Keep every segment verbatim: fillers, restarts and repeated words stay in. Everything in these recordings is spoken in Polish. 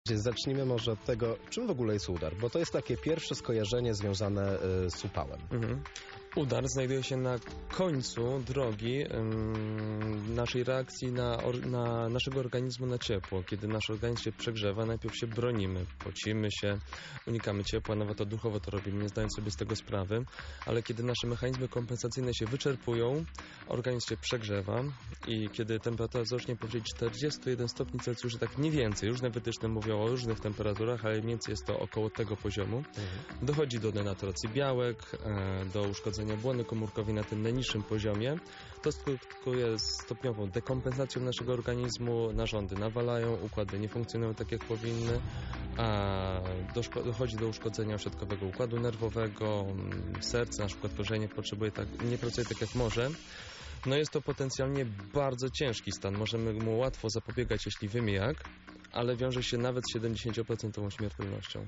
Zacznijmy może od tego, czym w ogóle jest udar, bo to jest takie pierwsze skojarzenie związane y, z upałem. Mhm. Udar znajduje się na końcu drogi ym, naszej reakcji na, or, na naszego organizmu na ciepło. Kiedy nasz organizm się przegrzewa, najpierw się bronimy, pocimy się, unikamy ciepła, nawet to duchowo to robimy, nie zdając sobie z tego sprawy, ale kiedy nasze mechanizmy kompensacyjne się wyczerpują, organizm się przegrzewa i kiedy temperatura wzrośnie powyżej czterdzieści jeden stopni Celsjusza, tak mniej więcej, różne wytyczne mówią o różnych temperaturach, ale mniej więcej jest to około tego poziomu, mhm. dochodzi do denaturacji białek, e, do uszkodzenia błony komórkowej na tym najniższym poziomie. To skutkuje stopniową dekompensacją naszego organizmu, narządy nawalają, układy nie funkcjonują tak jak powinny, a dochodzi do uszkodzenia środkowego układu nerwowego, serce, na przykład korzenie potrzebuje tak, nie pracuje tak jak może. No jest to potencjalnie bardzo ciężki stan. Możemy mu łatwo zapobiegać, jeśli wiemy jak, ale wiąże się nawet z siedemdziesięcioprocentową śmiertelnością.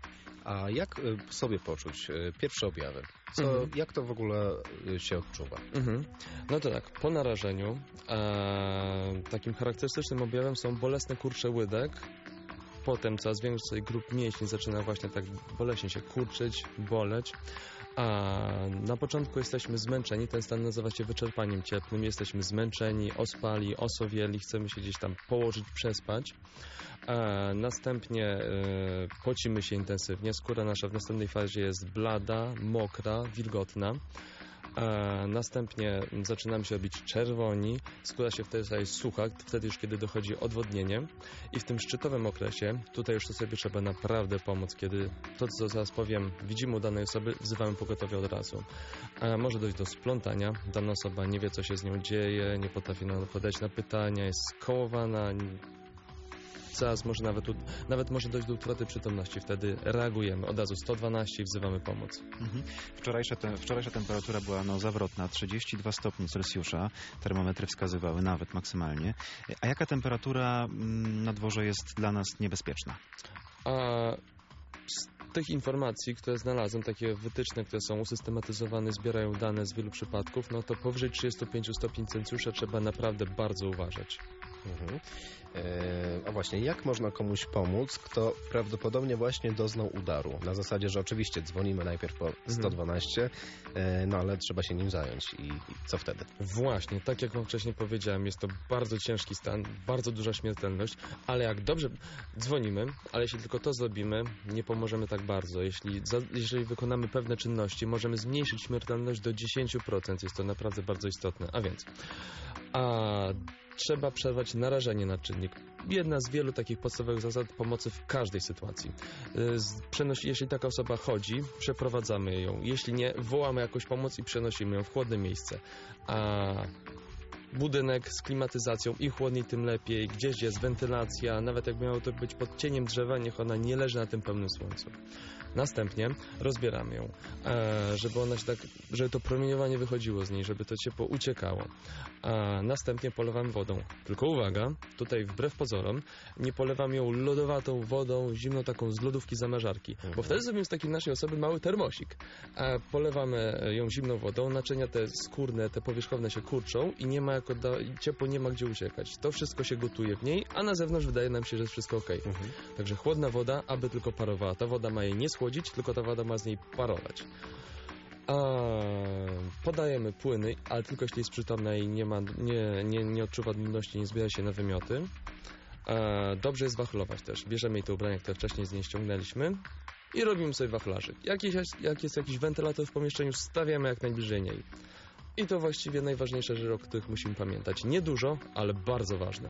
A jak sobie poczuć pierwsze objawy? Co, mhm. Jak to w ogóle się odczuwa? Mhm. No to tak, po narażeniu e, takim charakterystycznym objawem są bolesne kurcze łydek. Potem coraz więcej grup mięśni zaczyna właśnie tak boleśnie się kurczyć, boleć. A na początku jesteśmy zmęczeni, ten stan nazywa się wyczerpaniem cieplnym, jesteśmy zmęczeni, ospali, osowieli, chcemy się gdzieś tam położyć, przespać. A następnie e, pocimy się intensywnie, skóra nasza w następnej fazie jest blada, mokra, wilgotna. A następnie zaczynamy się robić czerwoni, skóra się wtedy staje sucha, wtedy już kiedy dochodzi odwodnienie i w tym szczytowym okresie, tutaj już to sobie trzeba naprawdę pomóc, kiedy to co zaraz powiem, widzimy u danej osoby, wzywamy pogotowie od razu. A może dojść do splątania, dana osoba nie wie co się z nią dzieje, nie potrafi nam odpowiadać na pytania, jest skołowana, zaraz może nawet, nawet może dojść do utraty przytomności. Wtedy reagujemy. Od razu sto dwanaście i wzywamy pomoc. Mhm. Wczorajsza, te, wczorajsza temperatura była no, zawrotna, trzydzieści dwa stopnie Celsjusza. Termometry wskazywały nawet maksymalnie. A jaka temperatura na dworze jest dla nas niebezpieczna? A z tych informacji, które znalazłem, takie wytyczne, które są usystematyzowane, zbierają dane z wielu przypadków, no to powyżej trzydzieści pięć stopni Celsjusza trzeba naprawdę bardzo uważać. Mhm. E, a właśnie, jak można komuś pomóc, kto prawdopodobnie właśnie doznał udaru? Na zasadzie, że oczywiście dzwonimy najpierw po sto dwanaście, e, no ale trzeba się nim zająć. I, I co wtedy? Właśnie, tak jak wam wcześniej powiedziałem, jest to bardzo ciężki stan, bardzo duża śmiertelność, ale jak dobrze dzwonimy, ale jeśli tylko to zrobimy, nie pomożemy tak bardzo. Jeśli, za, jeżeli wykonamy pewne czynności, możemy zmniejszyć śmiertelność do dziesięć procent. Jest to naprawdę bardzo istotne. A więc a trzeba przerwać narażenie na czynnik. Jedna z wielu takich podstawowych zasad pomocy w każdej sytuacji. Przenosi, jeśli taka osoba chodzi, przeprowadzamy ją. Jeśli nie, wołamy jakąś pomoc i przenosimy ją w chłodne miejsce. A budynek z klimatyzacją, im chłodniej, tym lepiej. Gdzieś jest wentylacja, nawet jak miało to być pod cieniem drzewa, niech ona nie leży na tym pełnym słońcu. Następnie rozbieramy ją, żeby ona się tak, żeby to promieniowanie wychodziło z niej, żeby to ciepło uciekało. A następnie polewamy wodą. Tylko uwaga, tutaj wbrew pozorom, nie polewamy ją lodowatą wodą, zimną taką z lodówki zamrażarki, mhm. bo wtedy zrobimy z takiej naszej osoby mały termosik. A polewamy ją zimną wodą, naczynia te skórne, te powierzchowne się kurczą i nie ma jako da, ciepło nie ma gdzie uciekać. To wszystko się gotuje w niej, a na zewnątrz wydaje nam się, że jest wszystko ok. Mhm. Także chłodna woda, aby tylko parowała. Ta woda ma jej nie schłodzić, tylko ta woda ma z niej parować. A podajemy płyny, ale tylko jeśli jest przytomna i nie, ma, nie, nie, nie odczuwa nudności, nie zbiera się na wymioty. A dobrze jest wachlować też. Bierzemy jej te ubrania, które wcześniej z niej ściągnęliśmy i robimy sobie wachlarzyk. Jak jest, jak jest jakiś wentylator w pomieszczeniu, stawiamy jak najbliżej niej. I to właściwie najważniejsze rzeczy, o których musimy pamiętać. Nie dużo, ale bardzo ważne.